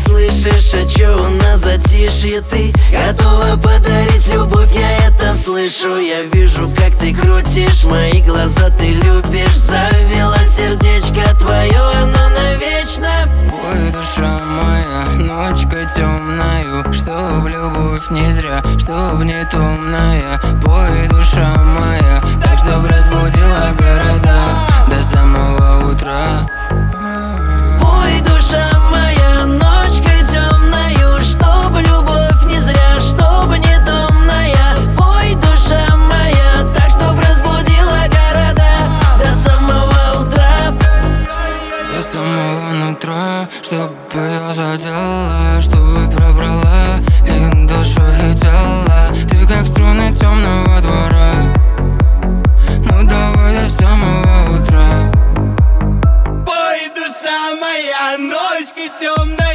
слышишь, а чё у нас затишье? Ты готова подарить любовь, я это слышу. Я вижу, как ты крутишь мои глаза, ты любишь. Завела сердечко твое, оно навечно. Ой, душа моя, ночка темная, чтоб любовь не зря, чтоб не томная. Пой, душа моя, так чтоб разбудила города до самого утра. Пой, душа моя, ночкой темною, чтоб любовь не зря, чтоб не томная. Пой, душа моя, так чтоб разбудила города до самого утра. До самого нутра, чтоб ее задела, чтобы пробрала и душу и тело. Ты как струны темного двора, ну давай до самого утра. Пой, душа моя, ночка темная.